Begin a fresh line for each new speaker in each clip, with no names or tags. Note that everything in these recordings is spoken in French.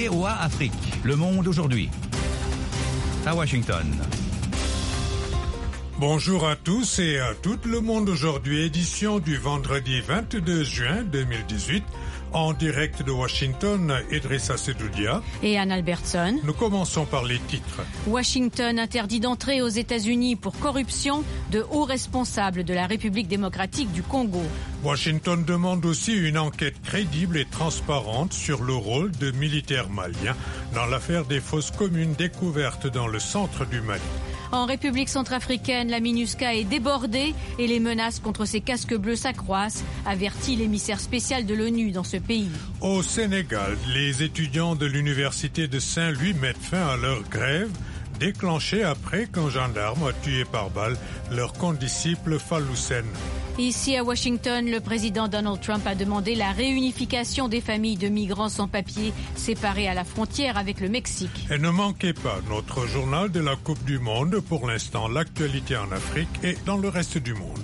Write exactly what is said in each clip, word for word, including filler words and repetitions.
V O A Afrique. Le monde aujourd'hui. À Washington.
Bonjour à tous et à tout le monde aujourd'hui, édition du vendredi vingt-deux juin deux mille dix-huit. En direct de Washington, Idrissa Sedoudia
et Anne Albertson.
Nous commençons par les titres.
Washington interdit d'entrer aux États-Unis pour corruption de hauts responsables de la République démocratique du Congo.
Washington demande aussi une enquête crédible et transparente sur le rôle de militaires maliens dans l'affaire des fosses communes découvertes dans le centre du Mali.
En République centrafricaine, la MINUSCA est débordée et les menaces contre ses casques bleus s'accroissent, avertit l'émissaire spécial de l'ONU dans ce pays.
Au Sénégal, les étudiants de l'université de Saint-Louis mettent fin à leur grève, déclenchée après qu'un gendarme a tué par balle leur condisciple Fallou Sène.
Ici à Washington, le président Donald Trump a demandé la réunification des familles de migrants sans papier séparées à la frontière avec le Mexique.
Et ne manquez pas notre journal de la Coupe du Monde. Pour l'instant, l'actualité en Afrique et dans le reste du monde.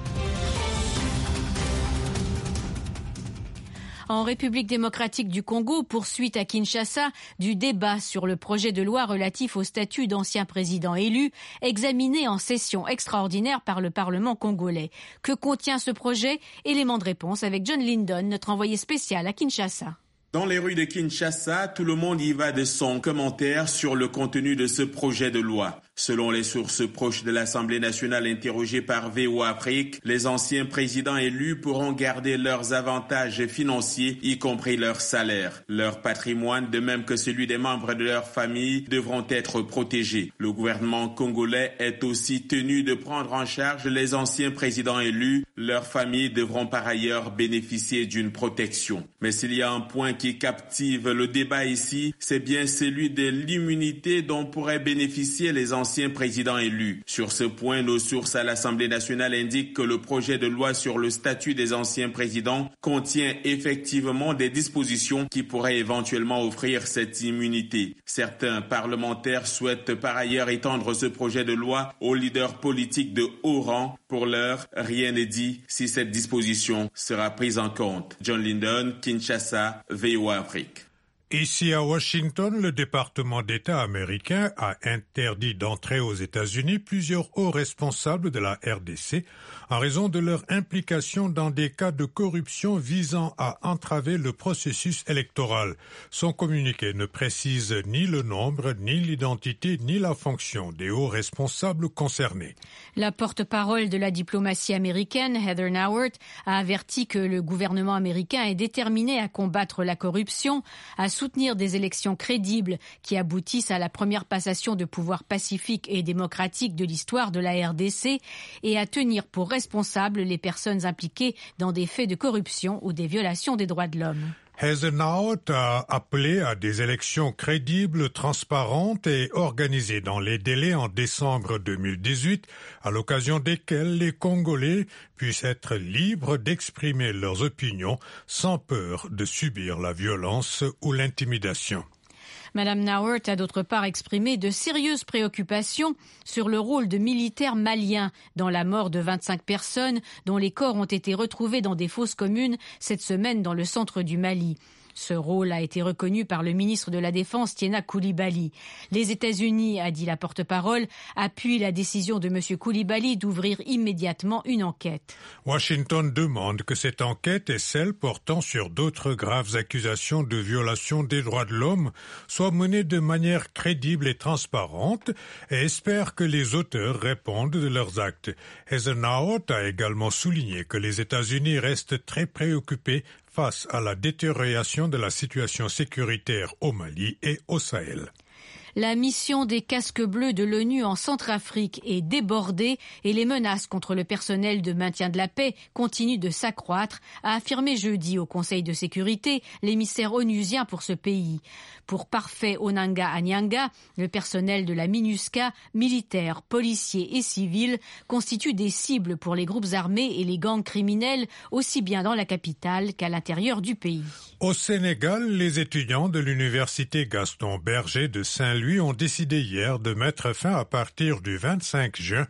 En République démocratique du Congo, poursuite à Kinshasa du débat sur le projet de loi relatif au statut d'ancien président élu, examiné en session extraordinaire par le Parlement congolais. Que contient ce projet? Élément de réponse avec John Lyndon, notre envoyé spécial à Kinshasa.
Dans les rues de Kinshasa, tout le monde y va de son commentaire sur le contenu de ce projet de loi. Selon les sources proches de l'Assemblée nationale interrogées par V O A Afrique, les anciens présidents élus pourront garder leurs avantages financiers, y compris leur salaire. Leur patrimoine, de même que celui des membres de leur famille, devront être protégés. Le gouvernement congolais est aussi tenu de prendre en charge les anciens présidents élus. Leurs familles devront par ailleurs bénéficier d'une protection. Mais s'il y a un point qui captive le débat ici, c'est bien celui de l'immunité dont pourraient bénéficier les anciens anciens présidents élus. Sur ce point, nos sources à l'Assemblée nationale indiquent que le projet de loi sur le statut des anciens présidents contient effectivement des dispositions qui pourraient éventuellement offrir cette immunité. Certains parlementaires souhaitent par ailleurs étendre ce projet de loi aux leaders politiques de haut rang. Pour l'heure, rien n'est dit si cette disposition sera prise en compte. John Lyndon, Kinshasa, V O A Afrique.
Ici à Washington, le département d'État américain a interdit d'entrer aux États-Unis plusieurs hauts responsables de la R D C en raison de leur implication dans des cas de corruption visant à entraver le processus électoral. Son communiqué ne précise ni le nombre, ni l'identité, ni la fonction des hauts responsables concernés.
La porte-parole de la diplomatie américaine, Heather Nauert, a averti que le gouvernement américain est déterminé à combattre la corruption, à soutenir des élections crédibles qui aboutissent à la première passation de pouvoir pacifique et démocratique de l'histoire de la R D C et à tenir pour responsables les personnes impliquées dans des faits de corruption ou des violations des droits de l'homme.
Heather Nauert a appelé à des élections crédibles, transparentes et organisées dans les délais en décembre deux mille dix-huit, à l'occasion desquelles les Congolais puissent être libres d'exprimer leurs opinions sans peur de subir la violence ou l'intimidation.
Madame Nauert a d'autre part exprimé de sérieuses préoccupations sur le rôle de militaires maliens dans la mort de vingt-cinq personnes dont les corps ont été retrouvés dans des fosses communes cette semaine dans le centre du Mali. Ce rôle a été reconnu par le ministre de la Défense, Tiena Coulibaly. Les États-Unis, a dit la porte-parole, appuient la décision de M. Coulibaly d'ouvrir immédiatement une enquête.
Washington demande que cette enquête et celle portant sur d'autres graves accusations de violation des droits de l'homme soient menées de manière crédible et transparente et espère que les auteurs répondent de leurs actes. Heather Nauert a également souligné que les États-Unis restent très préoccupés face à la détérioration de la situation sécuritaire au Mali et au Sahel.
La mission des casques bleus de l'ONU en Centrafrique est débordée et les menaces contre le personnel de maintien de la paix continuent de s'accroître, a affirmé jeudi au Conseil de sécurité l'émissaire onusien pour ce pays. Pour Parfait Onanga Anyanga, le personnel de la MINUSCA, militaires, policiers et civils, constitue des cibles pour les groupes armés et les gangs criminels, aussi bien dans la capitale qu'à l'intérieur du pays.
Au Sénégal, les étudiants de l'université Gaston Berger de Saint-Louis ont décidé hier de mettre fin à partir du vingt-cinq juin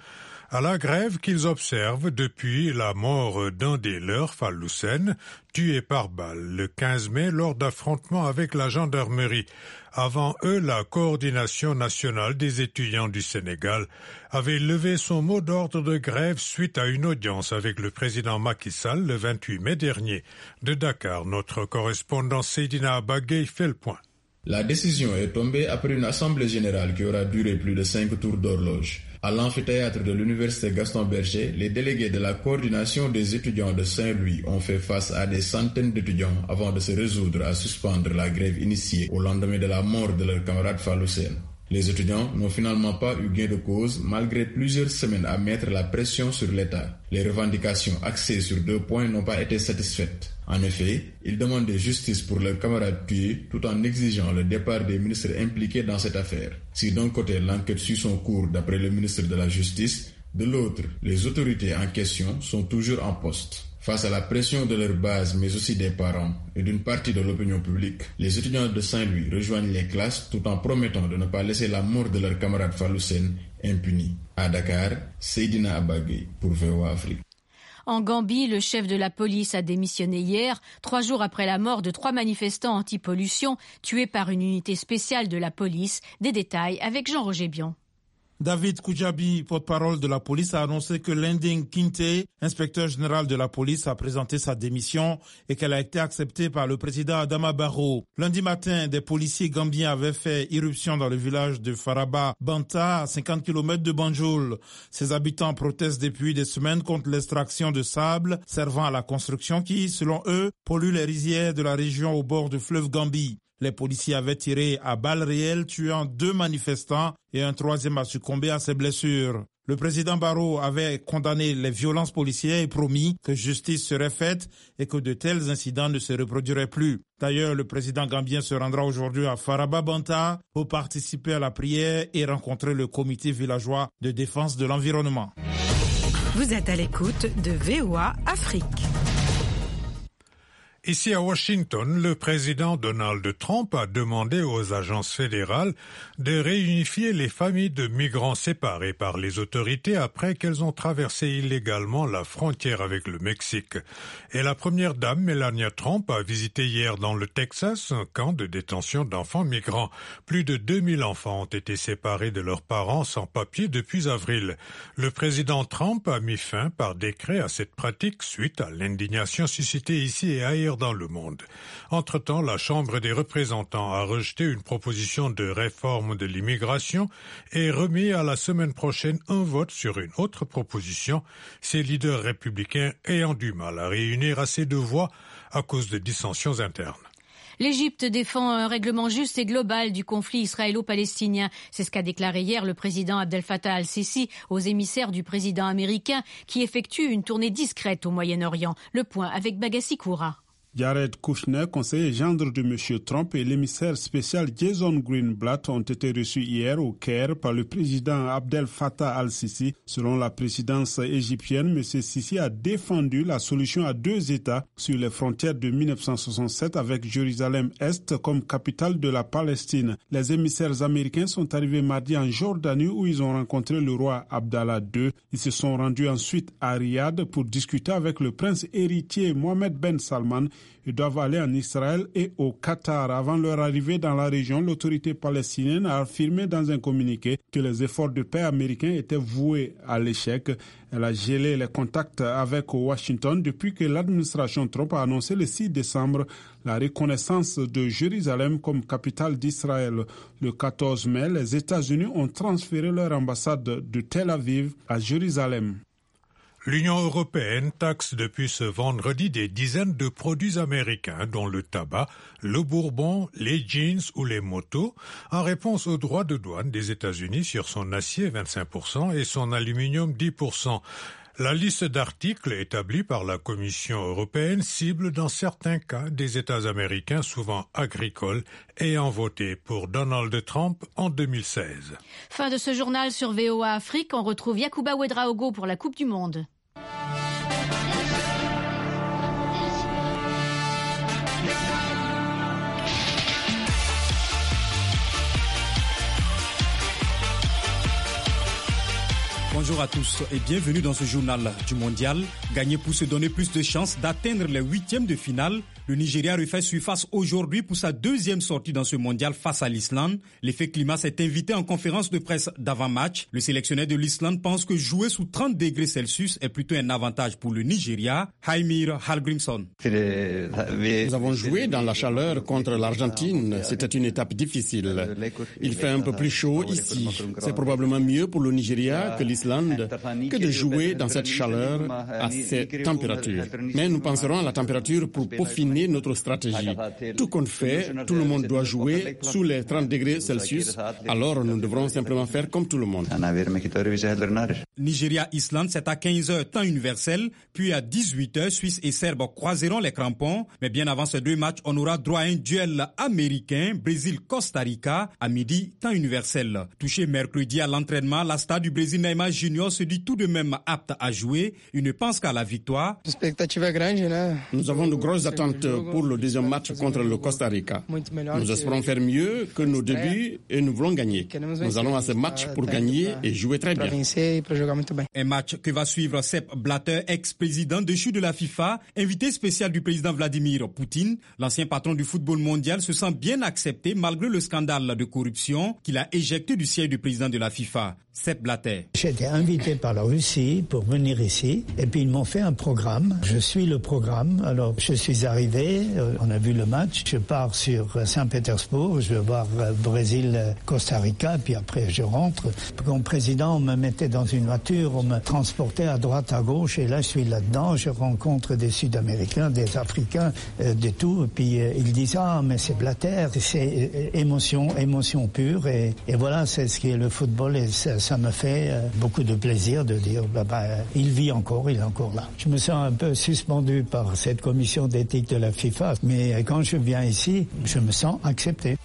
à la grève qu'ils observent depuis la mort d'un des leurs, Fall Hussein, tué par balle le quinze mai lors d'affrontements avec la gendarmerie. Avant eux, la coordination nationale des étudiants du Sénégal avait levé son mot d'ordre de grève suite à une audience avec le président Macky Sall le vingt-huit mai dernier. De Dakar, notre correspondant Seydina Abagay fait le point.
La décision est tombée après une assemblée générale qui aura duré plus de cinq tours d'horloge. À l'amphithéâtre de l'université Gaston Berger, les délégués de la coordination des étudiants de Saint-Louis ont fait face à des centaines d'étudiants avant de se résoudre à suspendre la grève initiée au lendemain de la mort de leur camarade Fall Hussein. Les étudiants n'ont finalement pas eu gain de cause malgré plusieurs semaines à mettre la pression sur l'État. Les revendications axées sur deux points n'ont pas été satisfaites. En effet, ils demandaient justice pour leurs camarades tués tout en exigeant le départ des ministres impliqués dans cette affaire. Si d'un côté l'enquête suit son cours d'après le ministre de la Justice, de l'autre, les autorités en question sont toujours en poste. Face à la pression de leur base, mais aussi des parents et d'une partie de l'opinion publique, les étudiants de Saint-Louis rejoignent les classes tout en promettant de ne pas laisser la mort de leur camarade Fall Hussein impunie. À Dakar, Seydina Abagay pour V O A Afrique.
En Gambie, le chef de la police a démissionné hier, trois jours après la mort de trois manifestants anti-pollution tués par une unité spéciale de la police. Des détails avec Jean-Roger Bion.
David Koujabi, porte-parole de la police, a annoncé que Lending Kinte, inspecteur général de la police, a présenté sa démission et qu'elle a été acceptée par le président Adama Barrow. Lundi matin, des policiers gambiens avaient fait irruption dans le village de Faraba Banta, à cinquante kilomètres de Banjul. Ses habitants protestent depuis des semaines contre l'extraction de sable servant à la construction qui, selon eux, pollue les rizières de la région au bord du fleuve Gambie. Les policiers avaient tiré à balles réelles, tuant deux manifestants et un troisième a succombé à ses blessures. Le président Barrow avait condamné les violences policières et promis que justice serait faite et que de tels incidents ne se reproduiraient plus. D'ailleurs, le président gambien se rendra aujourd'hui à Faraba Banta pour participer à la prière et rencontrer le comité villageois de défense de l'environnement.
Vous êtes à l'écoute de V O A Afrique.
Ici à Washington, le président Donald Trump a demandé aux agences fédérales de réunifier les familles de migrants séparés par les autorités après qu'elles ont traversé illégalement la frontière avec le Mexique. Et la première dame, Melania Trump, a visité hier dans le Texas un camp de détention d'enfants migrants. Plus de deux mille enfants ont été séparés de leurs parents sans papier depuis avril. Le président Trump a mis fin par décret à cette pratique suite à l'indignation suscitée ici et ailleurs dans le monde. Entre-temps, la Chambre des représentants a rejeté une proposition de réforme de l'immigration et remis à la semaine prochaine un vote sur une autre proposition, ses leaders républicains ayant du mal à réunir assez de voix à cause de dissensions internes.
L'Égypte défend un règlement juste et global du conflit israélo-palestinien. C'est ce qu'a déclaré hier le président Abdel Fattah al-Sisi aux émissaires du président américain qui effectue une tournée discrète au Moyen-Orient. Le point avec Bagassi Koura.
Jared Kushner, conseiller gendre de M. Trump, et l'émissaire spécial Jason Greenblatt ont été reçus hier au Caire par le président Abdel Fattah al-Sisi. Selon la présidence égyptienne, M. Sisi a défendu la solution à deux États sur les frontières de mille neuf cent soixante-sept avec Jérusalem-Est comme capitale de la Palestine. Les émissaires américains sont arrivés mardi en Jordanie où ils ont rencontré le roi Abdallah deux. Ils se sont rendus ensuite à Riyad pour discuter avec le prince héritier Mohammed Ben Salman. Ils doivent aller en Israël et au Qatar. Avant leur arrivée dans la région, l'autorité palestinienne a affirmé dans un communiqué que les efforts de paix américains étaient voués à l'échec. Elle a gelé les contacts avec Washington depuis que l'administration Trump a annoncé le six décembre la reconnaissance de Jérusalem comme capitale d'Israël. Le quatorze mai, les États-Unis ont transféré leur ambassade de Tel Aviv à Jérusalem.
L'Union européenne taxe depuis ce vendredi des dizaines de produits américains, dont le tabac, le bourbon, les jeans ou les motos, en réponse aux droits de douane des États-Unis sur son acier vingt-cinq pour cent et son aluminium dix pour cent. La liste d'articles établie par la Commission européenne cible dans certains cas des États américains, souvent agricoles, ayant voté pour Donald Trump en deux mille seize.
Fin de ce journal sur V O A Afrique. On retrouve Yacouba Ouedraogo pour la Coupe du Monde.
Bonjour à tous et bienvenue dans ce journal du mondial. Gagner pour se donner plus de chances d'atteindre les huitièmes de finale. Le Nigeria refait surface aujourd'hui pour sa deuxième sortie dans ce mondial face à l'Islande. L'effet climat s'est invité en conférence de presse d'avant-match. Le sélectionneur de l'Islande pense que jouer sous trente degrés Celsius est plutôt un avantage pour le Nigeria. Heimir Hallgrímsson.
Nous avons joué dans la chaleur contre l'Argentine. C'était une étape difficile. Il fait un peu plus chaud ici. C'est probablement mieux pour le Nigeria que l'Islande que de jouer dans cette chaleur à ces températures. Mais nous penserons à la température pour peaufiner notre stratégie. Tout compte fait, tout le monde doit jouer sous les trente degrés Celsius. Alors nous devrons simplement faire comme tout le monde.
Nigeria-Islande, c'est à quinze heures temps universel, puis à dix-huit heures, Suisse et Serbes croiseront les crampons. Mais bien avant ces deux matchs, on aura droit à un duel américain, Brésil-Costa Rica, à midi temps universel. Touché mercredi à l'entraînement, la star du Brésil Neymar Junior se dit tout de même apte à jouer. Il ne pense qu'à la victoire.
Nous avons de grosses attentes pour le deuxième match contre le Costa Rica. Nous espérons faire mieux que nos débuts et nous voulons gagner. Nous allons à ce match pour gagner et jouer très bien.
Un match que va suivre Sepp Blatter, ex-président déchu de la FIFA, invité spécial du président Vladimir Poutine. L'ancien patron du football mondial se sent bien accepté malgré le scandale de corruption qu'il a éjecté du siège du président de la FIFA. Sepp Blatter.
J'étais invité par la Russie pour venir ici et puis ils m'ont fait un programme. Je suis le programme. Alors je suis arrivé, on a vu le match. Je pars sur Saint-Pétersbourg, je vais voir Brésil-Costa Rica puis après je rentre. Comme président, on me mettait dans une voiture, on me transportait à droite, à gauche et là je suis là-dedans. Je rencontre des Sud-Américains, des Africains, euh, de tout. Et puis euh, ils disent ah mais c'est Blatter, c'est euh, émotion, émotion pure et, et voilà c'est ce qui est le football et ça, ça me fait euh, beaucoup de plaisir de dire bah, bah, il vit encore, il est encore là. Je me sens un peu suspendu par cette commission d'éthique de la FIFA, mais quand je viens ici, je me sens accepté.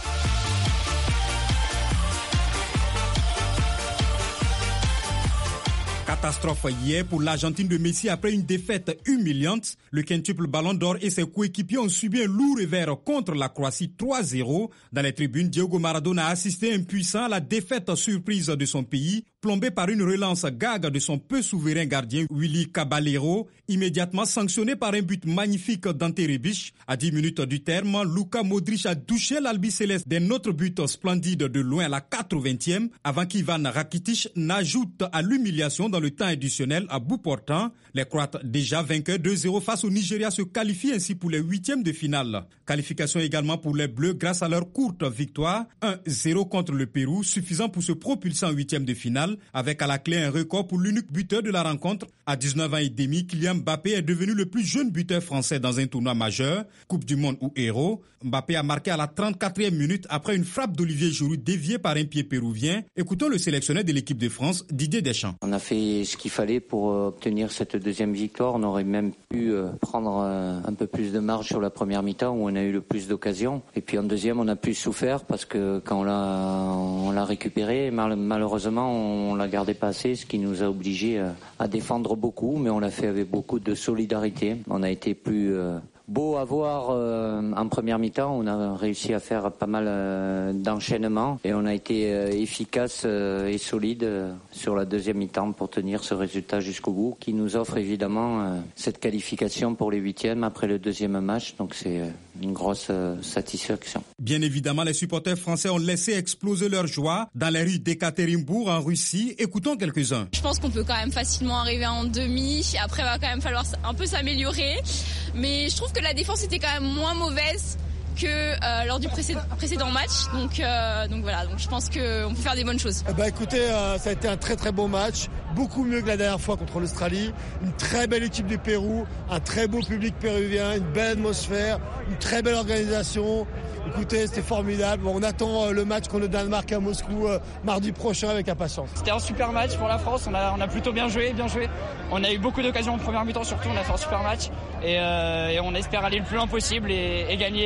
Catastrophe hier pour l'Argentine de Messi après une défaite humiliante. Le quintuple Ballon d'Or et ses coéquipiers ont subi un lourd revers contre la Croatie trois zéro. Dans les tribunes, Diego Maradona a assisté impuissant à la défaite surprise de son pays, plombé par une relance gag de son peu souverain gardien Willy Caballero, immédiatement sanctionné par un but magnifique d'Ante Rebic. À dix minutes du terme, Luka Modric a douché l'albicéleste d'un autre but splendide de loin à la quatre-vingtième, avant qu'Ivan Rakitic n'ajoute à l'humiliation dans le temps additionnel à bout portant. Les Croates, déjà vainqueurs deux zéro face au Nigeria, se qualifient ainsi pour les huitièmes de finale. Qualification également pour les Bleus grâce à leur courte victoire, un zéro contre le Pérou, suffisant pour se propulser en huitièmes de finale, avec à la clé un record pour l'unique buteur de la rencontre. À dix-neuf ans et demi, Kylian Mbappé est devenu le plus jeune buteur français dans un tournoi majeur, Coupe du Monde ou Héros. Mbappé a marqué à la trente-quatrième minute après une frappe d'Olivier Giroud déviée par un pied péruvien. Écoutons le sélectionneur de l'équipe de France, Didier Deschamps.
On a fait ce qu'il fallait pour obtenir cette deuxième victoire. On aurait même pu prendre un peu plus de marge sur la première mi-temps où on a eu le plus d'occasions. Et puis en deuxième, on a plus souffert parce que quand on l'a, on l'a récupéré, malheureusement, on l'a gardé pas assez, ce qui nous a obligés à défendre beaucoup, mais on l'a fait avec beaucoup de solidarité. On a été plus euh, beau à voir euh, en première mi-temps. On a réussi à faire pas mal euh, d'enchaînements et on a été euh, efficace euh, et solide euh, sur la deuxième mi-temps pour tenir ce résultat jusqu'au bout, qui nous offre évidemment euh, cette qualification pour les huitièmes après le deuxième match. Donc c'est euh, une grosse euh, satisfaction.
Bien évidemment, les supporters français ont laissé exploser leur joie dans les rues d'Ekaterinbourg en Russie. Écoutons quelques-uns.
Je pense qu'on peut quand même facilement arriver en demi. Après, il va quand même falloir un peu s'améliorer. Mais je trouve que la défense était quand même moins mauvaise que euh, lors du précédent, précédent match. Donc, euh, donc voilà, donc je pense qu'on peut faire des bonnes choses.
Eh ben, écoutez, euh, ça a été un très très bon match. Beaucoup mieux que la dernière fois contre l'Australie. Une très belle équipe du Pérou, un très beau public péruvien, une belle atmosphère, une très belle organisation. Écoutez, c'était formidable. Bon, on attend euh, le match contre le Danemark à Moscou euh, mardi prochain avec impatience.
C'était un super match pour la France. On a, on a plutôt bien joué, bien joué. On a eu beaucoup d'occasions en première mi-temps surtout. On a fait un super match et, euh, et on espère aller le plus loin possible et, et gagner la, la Coupe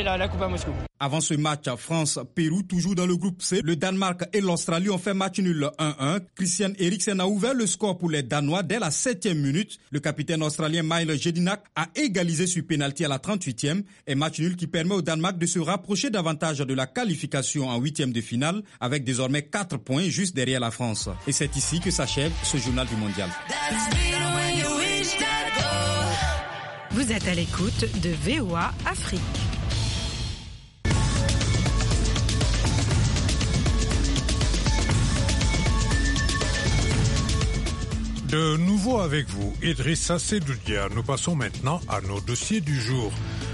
pas Moscou.
Avant ce match, France-Pérou, toujours dans le groupe C, le Danemark et l'Australie ont fait match nul un un. Christian Eriksen a ouvert le score pour les Danois dès la septième minute. Le capitaine australien Myles Jedinak a égalisé sur pénalty à la trente-huitième. Et match nul qui permet au Danemark de se rapprocher davantage de la qualification en huitième de finale, avec désormais quatre points juste derrière la France. Et c'est ici que s'achève ce journal du mondial.
Vous êtes à l'écoute de V O A Afrique.
De nouveau avec vous, Idrissa Seloudia. Nous passons maintenant à nos dossiers du jour.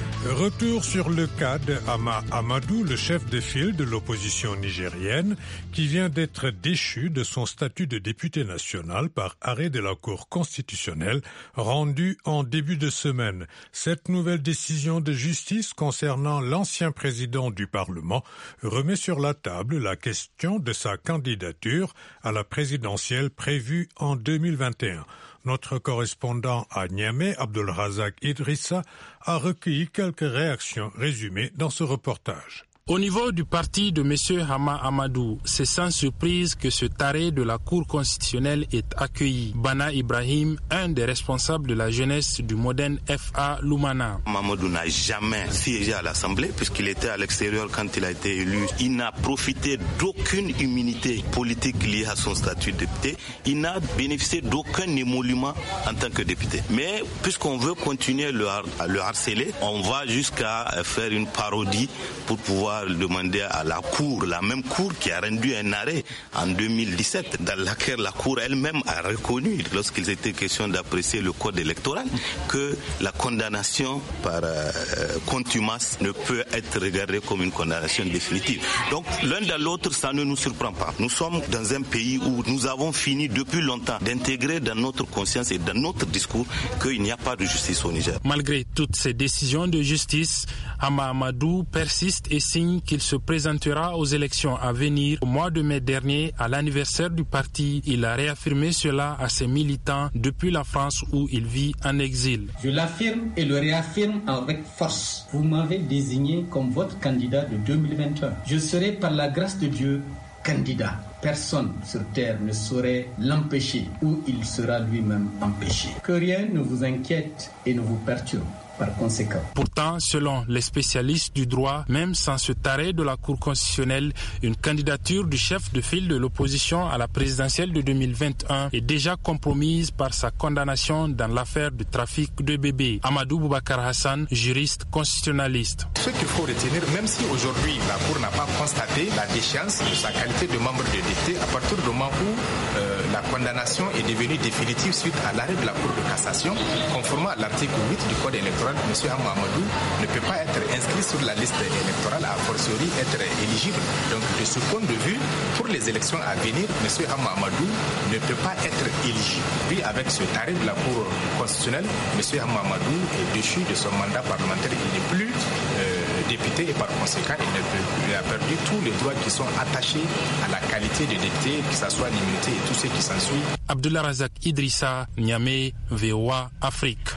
Retour sur le cas de Hama Amadou, le chef de file de l'opposition nigérienne, qui vient d'être déchu de son statut de député national par arrêt de la Cour constitutionnelle rendu en début de semaine. Cette nouvelle décision de justice concernant l'ancien président du Parlement remet sur la table la question de sa candidature à la présidentielle prévue en deux mille vingt et un. Notre correspondant à Niamey, Abdelrazak Idrissa, a recueilli quelques réactions résumées dans ce reportage.
Au niveau du parti de M. Hama Amadou, c'est sans surprise que ce arrêt de la Cour constitutionnelle est accueilli. Bana Ibrahim, un des responsables de la jeunesse du moderne F A Lumana.
Amadou n'a jamais siégé à l'Assemblée puisqu'il était à l'extérieur quand il a été élu. Il n'a profité d'aucune immunité politique liée à son statut de député. Il n'a bénéficié d'aucun émolument en tant que député. Mais puisqu'on veut continuer le har- à le harceler, on va jusqu'à faire une parodie pour pouvoir demander à la Cour, la même Cour qui a rendu un arrêt en deux mille dix-sept, dans laquelle la Cour elle-même a reconnu, lorsqu'il était question d'apprécier le code électoral, que la condamnation par euh, contumace ne peut être regardée comme une condamnation définitive. Donc l'un dans l'autre, ça ne nous surprend pas. Nous sommes dans un pays où nous avons fini depuis longtemps d'intégrer dans notre conscience et dans notre discours qu'il n'y a pas de justice au Niger.
Malgré toutes ces décisions de justice, Hama Amadou persiste et signe qu'il se présentera aux élections à venir. Au mois de mai dernier, à l'anniversaire du parti, il a réaffirmé cela à ses militants depuis la France où il vit en exil.
Je l'affirme et le réaffirme avec force. Vous m'avez désigné comme votre candidat de deux mille vingt et un. Je serai par la grâce de Dieu candidat. Personne sur terre ne saurait l'empêcher ou il sera lui-même empêché. Que rien ne vous inquiète et ne vous perturbe. Par conséquent.
Pourtant, selon les spécialistes du droit, même sans ce arrêt de la Cour constitutionnelle, une candidature du chef de file de l'opposition à la présidentielle de deux mille vingt et un est déjà compromise par sa condamnation dans l'affaire du trafic de bébés. Amadou Boubacar Hassan, juriste constitutionnaliste.
Ce qu'il faut retenir, même si aujourd'hui la Cour n'a pas constaté la déchéance de sa qualité de membre de député, à partir du moment où euh, la condamnation est devenue définitive suite à l'arrêt de la Cour de cassation, conformément à l'article huit du Code électoral, M. Hama Amadou ne peut pas être inscrit sur la liste électorale, a fortiori être éligible. Donc de ce point de vue, pour les élections à venir, M. Hama Amadou ne peut pas être éligible. Puis avec ce arrêt de la Cour constitutionnelle, M. Hama Amadou est déchu de son mandat parlementaire. Il n'est plus euh, député et par conséquent, il, ne peut, il a perdu tous les droits qui sont attachés à la qualité de député, que ce soit l'immunité et tout ce qui s'ensuit.
Abdelrazak Idrissa, Niamey, V O A Afrique.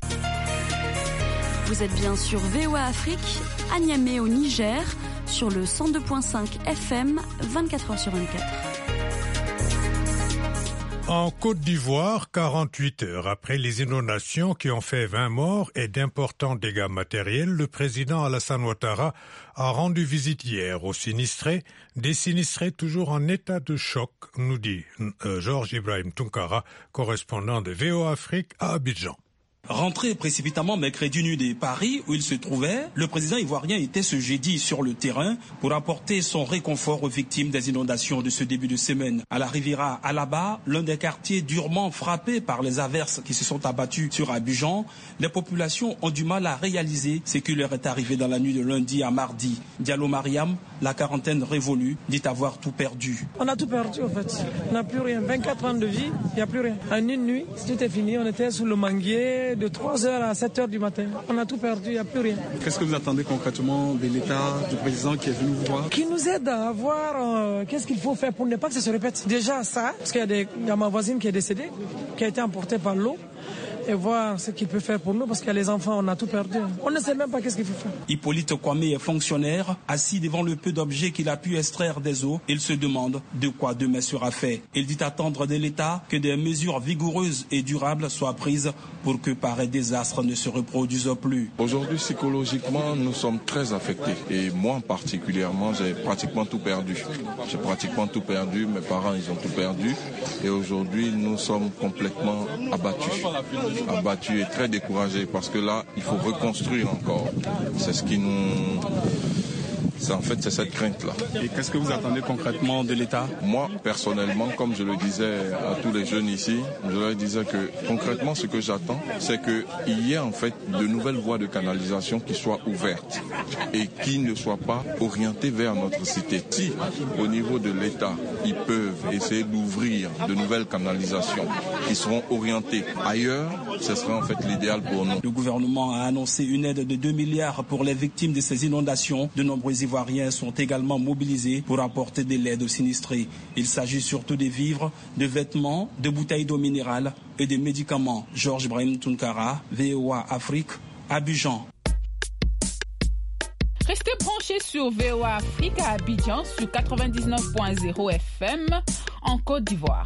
Vous êtes bien sur V O A Afrique, à Niamey au Niger, sur le cent deux virgule cinq F M, vingt-quatre heures sur vingt-quatre.
En Côte d'Ivoire, quarante-huit heures après les inondations qui ont fait vingt morts et d'importants dégâts matériels, le président Alassane Ouattara a rendu visite hier aux sinistrés, des sinistrés toujours en état de choc, nous dit euh, Georges Ibrahim Tunkara, correspondant de V O A Afrique à Abidjan.
Rentré précipitamment mercredi nuit de Paris où il se trouvait, le président ivoirien était ce jeudi sur le terrain pour apporter son réconfort aux victimes des inondations de ce début de semaine. À la Riviera Alaba, l'un des quartiers durement frappés par les averses qui se sont abattues sur Abidjan, les populations ont du mal à réaliser ce qui leur est arrivé dans la nuit de lundi à mardi. Diallo Mariam, la quarantaine révolue, dit avoir tout perdu.
On a tout perdu en fait, on n'a plus rien. vingt-quatre ans de vie, il n'y a plus rien. En une nuit, tout est fini, on était sous le manguier de trois heures à sept heures du matin. On a tout perdu, il n'y a plus rien.
Qu'est-ce que vous attendez concrètement de l'État, du président qui est venu vous voir?
Qui nous aide à voir euh, qu'est-ce qu'il faut faire pour ne pas que ça se répète. Déjà ça, parce qu'il y a, des, il y a ma voisine qui est décédée, qui a été emportée par l'eau. et voir ce qu'il peut faire pour nous, parce qu'il y a les enfants, on a tout perdu. On ne sait même pas qu'est-ce qu'il faut faire.
Hippolyte Kwame est fonctionnaire, assis devant le peu d'objets qu'il a pu extraire des eaux. Il se demande de quoi demain sera fait. Il dit attendre de l'État que des mesures vigoureuses et durables soient prises pour que pareil désastre ne se reproduise plus.
Aujourd'hui, psychologiquement, nous sommes très affectés. Et moi, particulièrement, j'ai pratiquement tout perdu. J'ai pratiquement tout perdu. Mes parents, ils ont tout perdu. Et aujourd'hui, nous sommes complètement abattus. Abattus et très découragés parce que là, il faut reconstruire encore. C'est ce qui nous... C'est, en fait, c'est cette crainte-là.
Et qu'est-ce que vous attendez concrètement de l'État?
Moi, personnellement, comme je le disais à tous les jeunes ici, je leur disais que concrètement, ce que j'attends, c'est qu'il y ait en fait de nouvelles voies de canalisation qui soient ouvertes et qui ne soient pas orientées vers notre cité. Si, au niveau de l'État, ils peuvent essayer d'ouvrir de nouvelles canalisations qui seront orientées ailleurs, ce serait en fait l'idéal pour nous.
Le gouvernement a annoncé une aide de deux milliards pour les victimes de ces inondations. De nombreux Ivoiriens sont également mobilisés pour apporter de l'aide aux sinistrés. Il s'agit surtout de vivres, de vêtements, de bouteilles d'eau minérale et de médicaments. Georges Brahim Tunkara, V O A Afrique, Abidjan.
Restez branchés sur V O A Afrique à Abidjan sur quatre-vingt-dix-neuf point zéro F M en Côte d'Ivoire.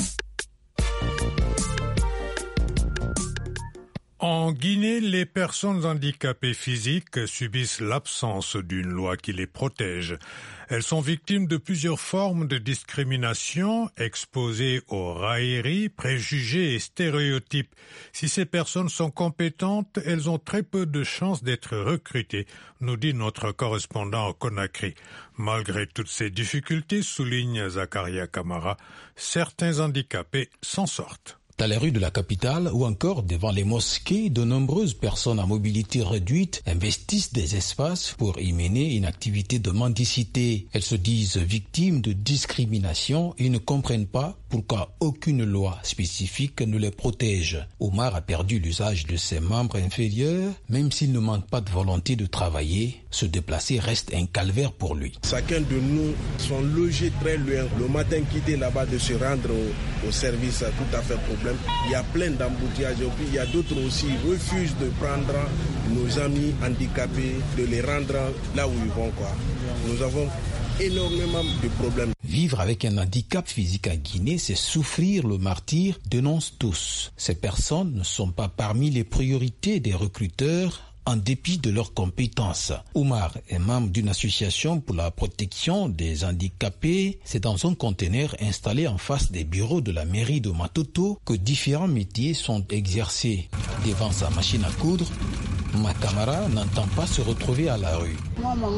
En Guinée, les personnes handicapées physiques subissent l'absence d'une loi qui les protège. Elles sont victimes de plusieurs formes de discrimination, exposées aux railleries, préjugés et stéréotypes. Si ces personnes sont compétentes, elles ont très peu de chances d'être recrutées, nous dit notre correspondant au Conakry. Malgré toutes ces difficultés, souligne Zakaria Kamara, certains handicapés s'en sortent.
Dans les rues de la capitale ou encore devant les mosquées, de nombreuses personnes à mobilité réduite investissent des espaces pour y mener une activité de mendicité. Elles se disent victimes de discrimination et ne comprennent pas pourquoi aucune loi spécifique ne les protège. Omar a perdu l'usage de ses membres inférieurs, même s'il ne manque pas de volonté de travailler. Se déplacer reste un calvaire pour lui.
Chacun de nous sont logés très loin. Le matin, quitter là-bas, de se rendre au, au service, tout à fait problème. Il y a plein d'embouteillages. Il y a d'autres aussi qui refusent de prendre nos amis handicapés, de les rendre là où ils vont, quoi. Nous avons énormément de problèmes.
Vivre avec un handicap physique à Guinée, c'est souffrir le martyre, dénoncent tous. Ces personnes ne sont pas parmi les priorités des recruteurs, en dépit de leurs compétences. Omar est membre d'une association pour la protection des handicapés. C'est dans un conteneur installé en face des bureaux de la mairie de Matoto que différents métiers sont exercés. Devant sa machine à coudre, Makamara n'entend pas se retrouver à la rue.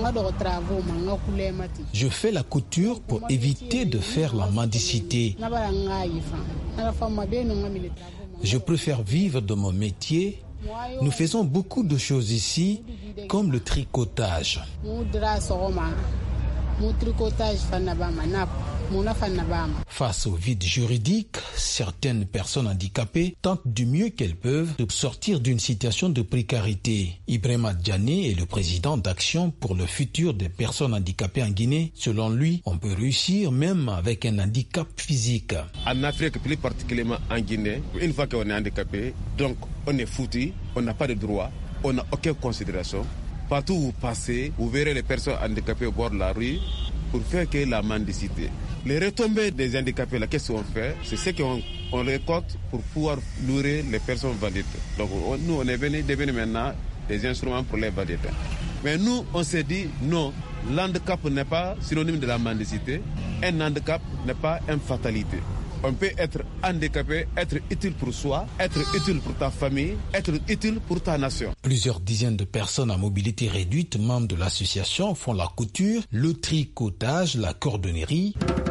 Je fais la couture pour éviter de faire la mendicité. Je préfère vivre de mon métier. Nous faisons beaucoup de choses ici, comme le tricotage. Face au vide juridique, certaines personnes handicapées tentent du mieux qu'elles peuvent de sortir d'une situation de précarité. Ibrahima Djane est le président d'Action pour le futur des personnes handicapées en Guinée. Selon lui, on peut réussir même avec un handicap physique.
En Afrique, plus particulièrement en Guinée, une fois qu'on est handicapé, donc on est foutu, on n'a pas de droit, on n'a aucune considération. Partout où vous passez, vous verrez les personnes handicapées au bord de la rue pour faire que la mendicité. Les retombées des handicapés, la qu'est-ce qu'on fait? C'est ce qu'on on récolte pour pouvoir nourrir les personnes valides. Donc on, nous, on est venu devenir maintenant des instruments pour les valides. Mais nous, on s'est dit non, l'handicap n'est pas synonyme de la mendicité. Un handicap n'est pas une fatalité. On peut être handicapé, être utile pour soi, être utile pour ta famille, être utile pour ta nation.
Plusieurs dizaines de personnes à mobilité réduite, membres de l'association, font la couture, le tricotage, la cordonnerie.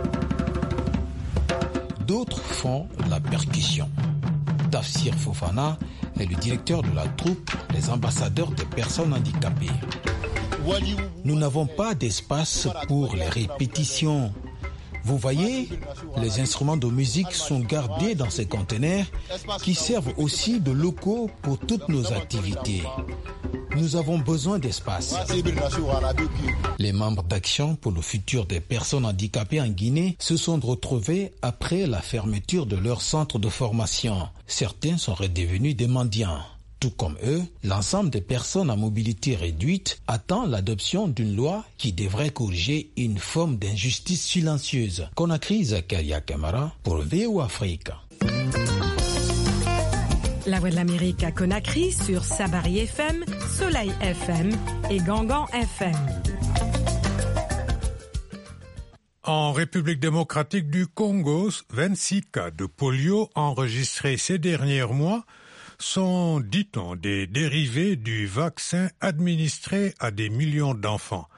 D'autres font la percussion. Tafsir Fofana est le directeur de la troupe des ambassadeurs des personnes handicapées. Nous n'avons pas d'espace pour les répétitions. Vous voyez, les instruments de musique sont gardés dans ces conteneurs qui servent aussi de locaux pour toutes nos activités. Nous avons besoin d'espace. Les membres d'Action pour le futur des personnes handicapées en Guinée se sont retrouvés après la fermeture de leur centre de formation. Certains sont redevenus des mendiants. Tout comme eux, l'ensemble des personnes à mobilité réduite attend l'adoption d'une loi qui devrait corriger une forme d'injustice silencieuse. Conakry, Zakaria Kamara pour V O Afrique.
La Voix de l'Amérique à Conakry sur Sabari F M, Soleil F M et Gangan F M.
En République démocratique du Congo, vingt-six cas de polio enregistrés ces derniers mois sont, dit-on, des dérivés du vaccin administré à des millions d'enfants.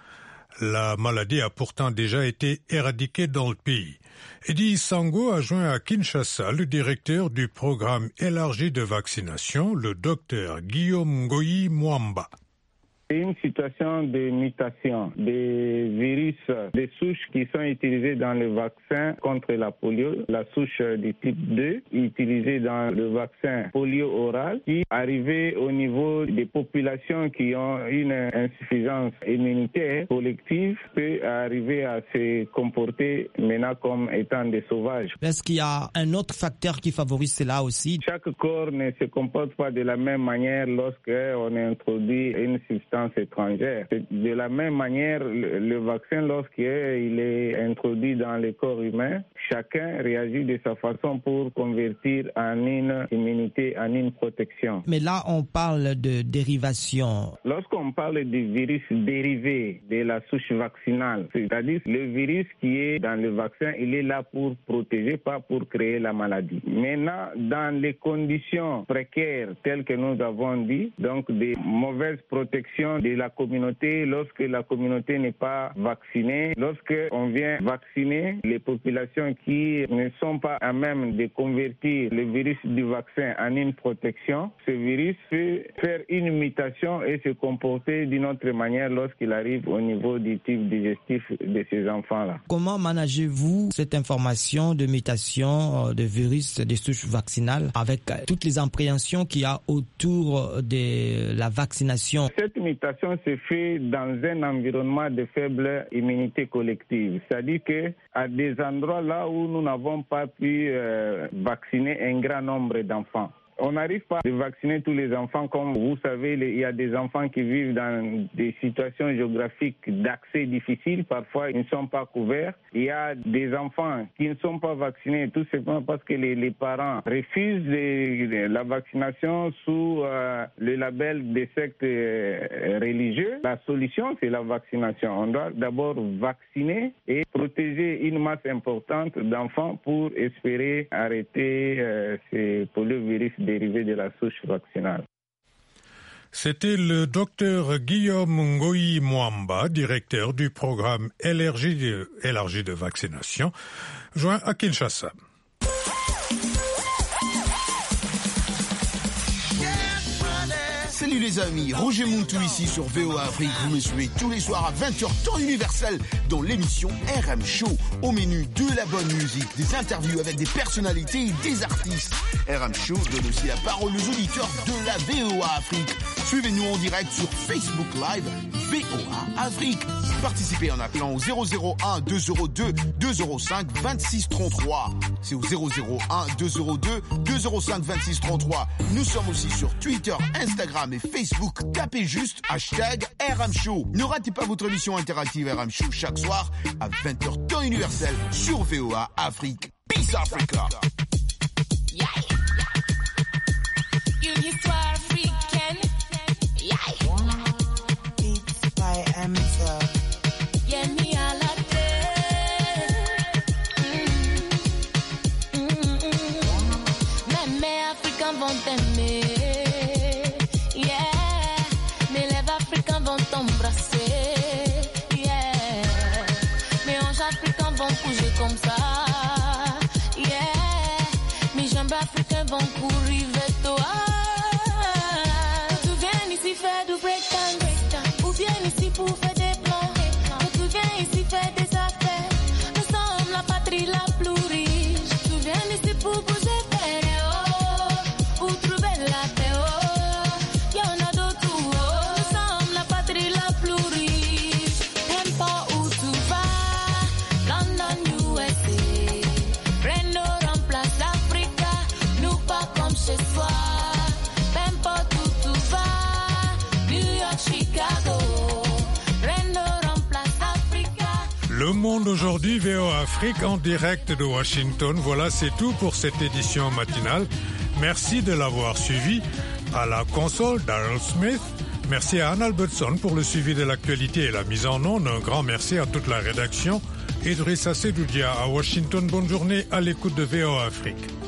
La maladie a pourtant déjà été éradiquée dans le pays. Eddie Sango a joint à Kinshasa le directeur du programme élargi de vaccination, le docteur Guillaume Ngoyi Mwamba.
C'est une situation de mutation des virus, des souches qui sont utilisées dans le vaccin contre la polio, la souche du type deux, utilisée dans le vaccin polio oral, qui, arrivée au niveau des populations qui ont une insuffisance immunitaire collective, peut arriver à se comporter maintenant comme étant des sauvages.
Est-ce qu'il y a un autre facteur qui favorise cela aussi?
Chaque corps ne se comporte pas de la même manière lorsqu'on introduit une substance étrangère. De la même manière, le, le vaccin, lorsqu'il est introduit dans le corps humain, chacun réagit de sa façon pour convertir en une immunité, en une protection.
Mais là, on parle de dérivation.
Lorsqu'on parle du virus dérivé de la souche vaccinale, c'est-à-dire le virus qui est dans le vaccin, il est là pour protéger, pas pour créer la maladie. Maintenant, dans les conditions précaires telles que nous avons dit, donc des mauvaises protections de la communauté, lorsque la communauté n'est pas vaccinée, lorsque on vient vacciner les populations qui ne sont pas à même de convertir le virus du vaccin en une protection, ce virus peut faire une mutation et se comporter d'une autre manière lorsqu'il arrive au niveau du type digestif de ces enfants-là.
Comment managez-vous cette information de mutation de virus des souches vaccinales avec toutes les appréhensions qu'il y a autour de la vaccination?
Cette mutation se fait dans un environnement de faible immunité collective. C'est-à-dire qu'à des endroits là où nous n'avons pas pu euh, vacciner un grand nombre d'enfants. On n'arrive pas à vacciner tous les enfants. Comme vous savez, il y a des enfants qui vivent dans des situations géographiques d'accès difficiles. Parfois, ils ne sont pas couverts. Il y a des enfants qui ne sont pas vaccinés tout simplement parce que les, les parents refusent les, la vaccination sous euh, le label des sectes euh, religieux. La solution, c'est la vaccination. On doit d'abord vacciner et protéger une masse importante d'enfants pour espérer arrêter euh, ces poliovirus dérivé de la souche vaccinale.
C'était le docteur Guillaume Ngoyi Mwamba, directeur du programme élargi de, élargi de vaccination, joint à Kinshasa.
Salut les amis, Roger Montou ici sur V O A Afrique. Vous me suivez tous les soirs à vingt heures temps universel dans l'émission R M Show. Au menu de la bonne musique, des interviews avec des personnalités et des artistes. R M Show donne aussi la parole aux auditeurs de la V O A Afrique. Suivez-nous en direct sur Facebook Live V O A Afrique. Participez en appelant au zéro zéro un deux zéro deux deux zéro cinq vingt-six trente-trois. C'est au zéro zéro un deux zéro deux deux zéro cinq vingt-six trente-trois. Nous sommes aussi sur Twitter, Instagram et Facebook. Tapez juste hashtag R M Show. Ne ratez pas votre émission interactive R M Show chaque soir à vingt heures temps universel sur V O A Afrique. Peace Africa.
Yeah. Une histoire africaine. Yeah. It's by Amazon. Yeah, me à la tête. Mm. Mm, mm. Même mes Africains vont t'aimer. T'embrasser, yeah. Mes anges africains vont bouger comme ça, yeah. Mes jambes africains vont courir vers toi. Tu viens ici faire du breakdance, ou viens ici pour faire des plans. Tu viens ici faire des affaires. Nous sommes la patrie.
Monde aujourd'hui, V O A Afrique en direct de Washington. Voilà, c'est tout pour cette édition matinale. Merci de l'avoir suivi. À la console, Daryl Smith. Merci à Anne Albertson pour le suivi de l'actualité et la mise en onde. Un grand merci à toute la rédaction. Idrissa Sedoudia à Washington. Bonne journée à l'écoute de V O A Afrique.